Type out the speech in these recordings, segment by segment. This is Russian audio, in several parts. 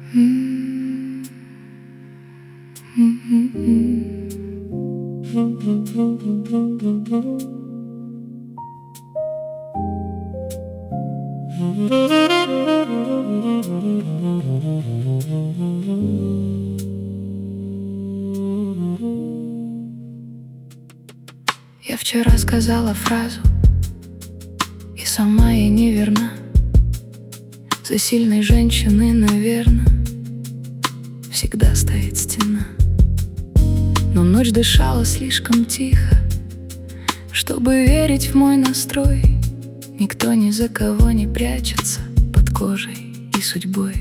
Я вчера сказала фразу, и сама ей не верна. За сильной женщиной, наверно, всегда стоит стена. Но ночь дышала слишком тихо, чтобы верить в мой настрой. Никто ни за кого не прячется под кожей и судьбой.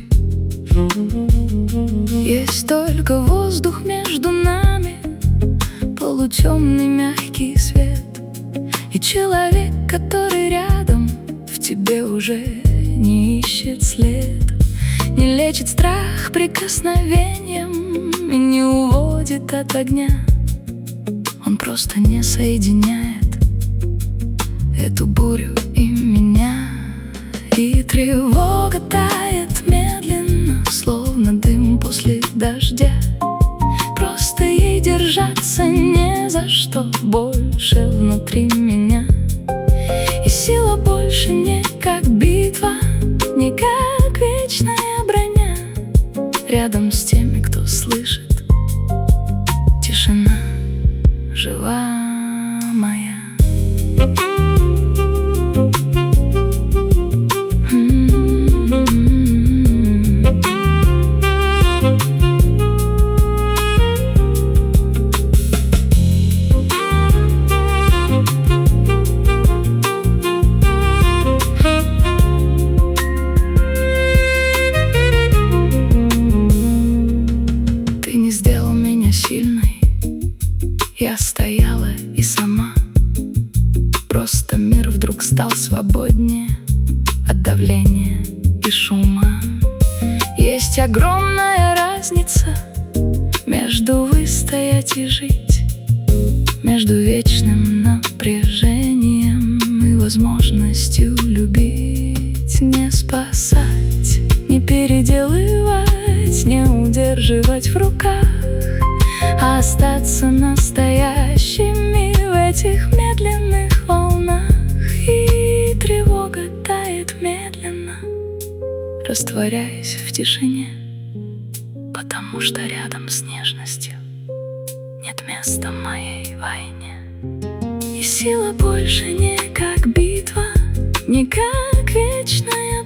Есть только воздух между нами, полутемный мягкий свет, и человек, который рядом, в тебе уже не ищет след. Не лечит страх прикосновением и не уводит от огня. Он просто не соединяет эту бурю и меня. И тревога тает медленно, словно дым после дождя. Просто ей держаться не за что больше внутри меня. И сила больше не как битва, не как вечная броня. Рядом с теми, кто слышит, тишина жива моя. Сильной я стояла и сама. Просто мир вдруг стал свободнее от давления и шума. Есть огромная разница между выстоять и жить, между вечным напряжением и возможностью любить. Не спасать, не переделывать, не удерживать в руках, а остаться настоящими в этих медленных волнах. И тревога тает медленно, растворяясь в тишине, потому что рядом с нежностью нет места моей войне. И сила больше не как битва, не как вечная